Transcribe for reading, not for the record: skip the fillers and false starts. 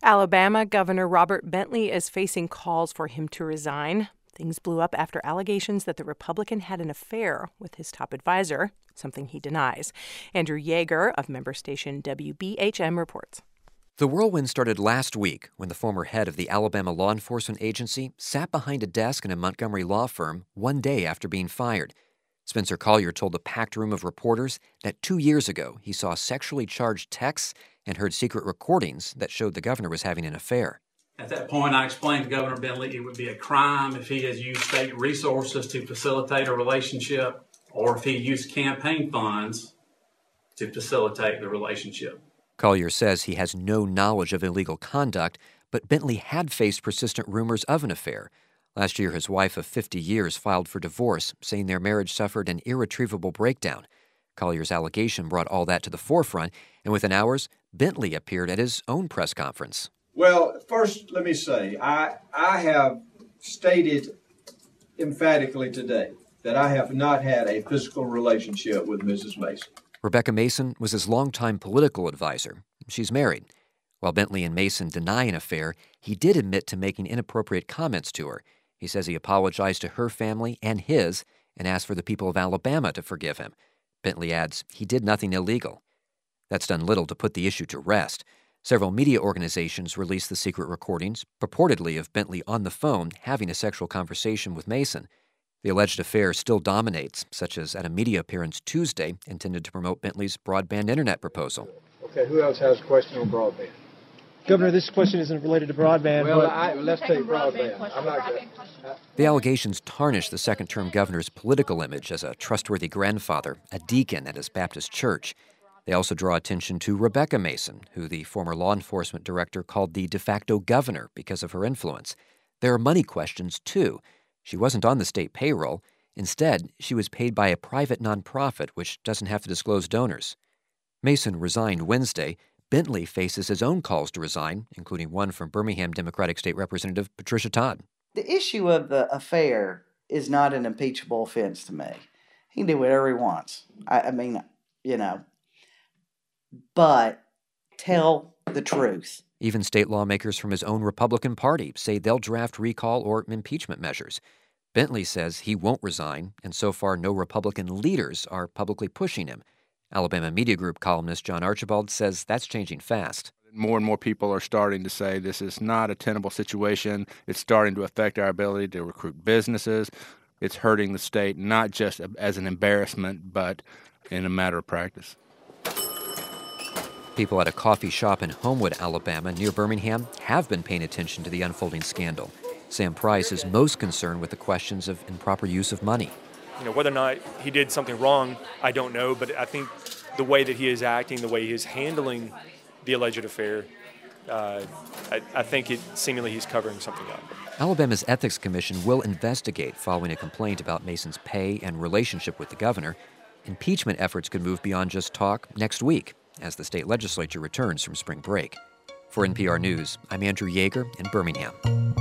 Alabama Governor Robert Bentley is facing calls for him to resign. Things blew up after allegations that the Republican had an affair with his top advisor, something he denies. Andrew Yeager of member station WBHM reports. The whirlwind started last week when the former head of the Alabama law enforcement agency sat behind a desk in a Montgomery law firm one day after being fired. Spencer Collier told a packed room of reporters that 2 years ago he saw sexually charged texts and heard secret recordings that showed the governor was having an affair. At that point, I explained to Governor Bentley it would be a crime if he has used state resources to facilitate a relationship or if he used campaign funds to facilitate the relationship. Collier says he has no knowledge of illegal conduct, but Bentley had faced persistent rumors of an affair. Last year, his wife of 50 years filed for divorce, saying their marriage suffered an irretrievable breakdown. Collier's allegation brought all that to the forefront, and within hours, Bentley appeared at his own press conference. Well, first, let me say, I have stated emphatically today that I have not had a physical relationship with Mrs. Mason. Rebecca Mason was his longtime political advisor. She's married. While Bentley and Mason deny an affair, he did admit to making inappropriate comments to her. He says he apologized to her family and his and asked for the people of Alabama to forgive him. Bentley adds he did nothing illegal. That's done little to put the issue to rest. Several media organizations released the secret recordings, purportedly of Bentley on the phone having a sexual conversation with Mason. The alleged affair still dominates, such as at a media appearance Tuesday intended to promote Bentley's broadband internet proposal. Okay, who else has a question on broadband? Governor, this question isn't related to broadband. Well, let's take broadband. I'm not good. The allegations tarnish the second-term governor's political image as a trustworthy grandfather, a deacon at his Baptist church. They also draw attention to Rebecca Mason, who the former law enforcement director called the de facto governor because of her influence. There are money questions, too. She wasn't on the state payroll. Instead, she was paid by a private nonprofit which doesn't have to disclose donors. Mason resigned Wednesday. Bentley faces his own calls to resign, including one from Birmingham Democratic State Representative Patricia Todd. The issue of the affair is not an impeachable offense to me. He can do whatever he wants. I mean, but tell the truth. Even state lawmakers from his own Republican Party say they'll draft recall or impeachment measures. Bentley says he won't resign, and so far no Republican leaders are publicly pushing him. Alabama Media Group columnist John Archibald says that's changing fast. More and more people are starting to say this is not a tenable situation. It's starting to affect our ability to recruit businesses. It's hurting the state, not just as an embarrassment, but in a matter of practice. People at a coffee shop in Homewood, Alabama, near Birmingham, have been paying attention to the unfolding scandal. Sam Price is most concerned with the questions of improper use of money. Whether or not he did something wrong, I don't know, but I think the way that he is acting, the way he is handling the alleged affair, I think seemingly he's covering something up. Alabama's Ethics Commission will investigate following a complaint about Mason's pay and relationship with the governor. Impeachment efforts could move beyond just talk next week as the state legislature returns from spring break. For NPR News, I'm Andrew Yeager in Birmingham.